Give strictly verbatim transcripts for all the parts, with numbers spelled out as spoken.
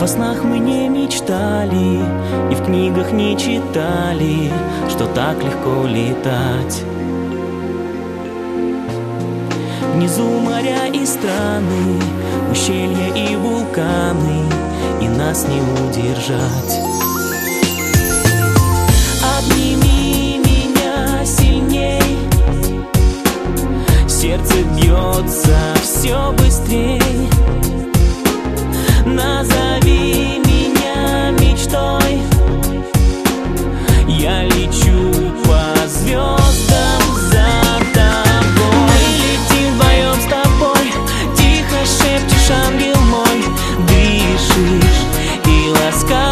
Во снах мы не мечтали и в книгах не читали, что так легко летать. Внизу моря и страны, ущелья и вулканы, и нас не удержать. Обними меня сильней, сердце бьется все быстрей. Назови меня мечтой, я лечу по звездам за тобой. Мы летим вдвоем с тобой, тихо шепчешь, ангел мой, дышишь и ласкаешь.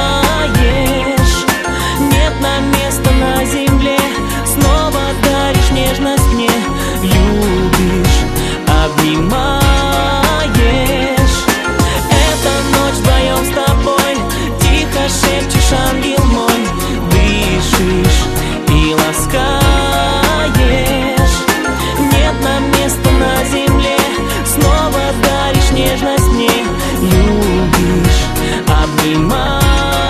Нет нам места на земле, снова даришь нежность мне, любишь, обнимаешь. Шепчешь, ангел мой, дышишь и ласкаешь. Нет нам места на земле, снова даришь нежность мне, любишь, обнимаешь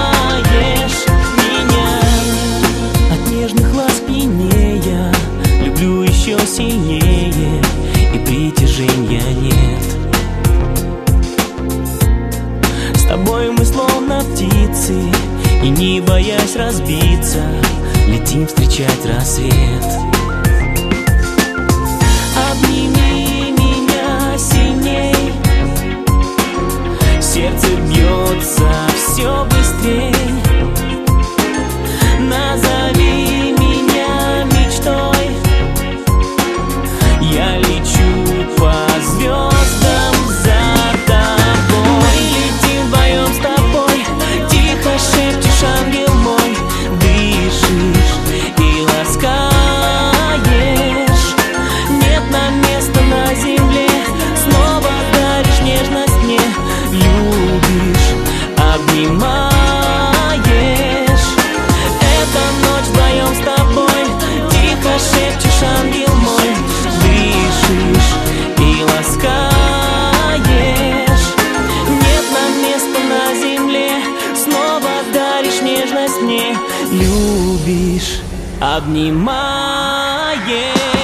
меня. От нежных ласк пьянея, люблю еще сильнее, и притяжения нет. С тобой мы словно птицы, и не боясь разбиться, летим встречать рассвет. Обними меня сильней, сердце бьется все быстрей. Назови меня мечтой, я лечу по звездам за тобой. Летим вдвоем с тобой, тихо шепчешь, ангел мой, дышишь и ласкаешь. Нет нам места на земле, снова даришь нежность мне, любишь, обнимаешь. Эта ночь вдвоем с тобой, тихо шепчешь, ангел мой, дышишь и ласкаешь. Нет нам места на земле, снова даришь нежность мне, любишь, обнимаешь.